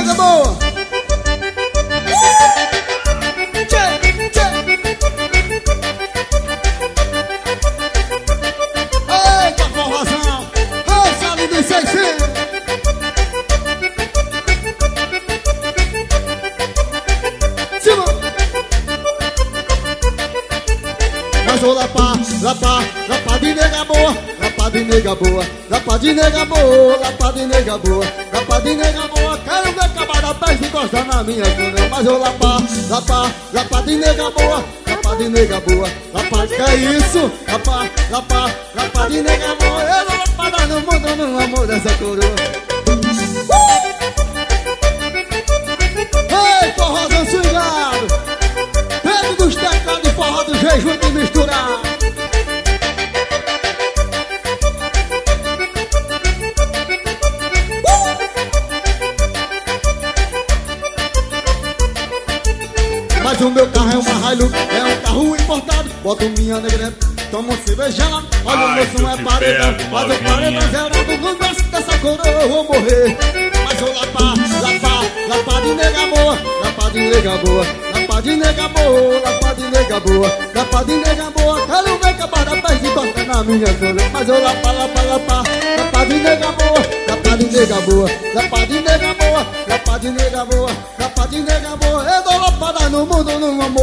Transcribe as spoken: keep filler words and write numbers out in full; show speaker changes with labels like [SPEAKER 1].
[SPEAKER 1] nega boa. Tchê, tchê. Eita, forrozão. Ô, Salim dos seiscentos. Cima. Mas vou lá pra, lá pra, lá pra de nega boa. Lá de nega boa, lá de nega boa, lá de nega boa, lá de nega boa. Quero ver acabar da pés e gostar na minha cama. Mas eu lá pra, lá pra, lá de nega boa, lá de nega boa, lá que é isso? Lá pra, lá pra, lá de nega boa. Eu não vou parar no mundo, no amor dessa coroa. uh! Ei, forrozão swingado, Pedro dos teclados de forró do jejum de misturar. Mas o meu carro é uma Hilux, é um carro importado. Boto minha negra, tomo cerveja lá. Olha, o meu som é paredão, mas eu parei zerado. Não gosto dessa coroa, eu vou morrer. Mas eu lá pra, lá pra, lá pra de nega boa, lá pra de nega boa, lá pra de nega boa, lá pra de nega boa, lá pra de nega boa. Quero ver acabar da pés e tocar na minha coroa. Mas eu lá pra, lá pra, lá pra, lá pra de nega boa, lá pra de nega boa, lá pra de nega boa, lá pra de nega boa, lá pra de nega boa. Eu dou lapada no mundo, no amor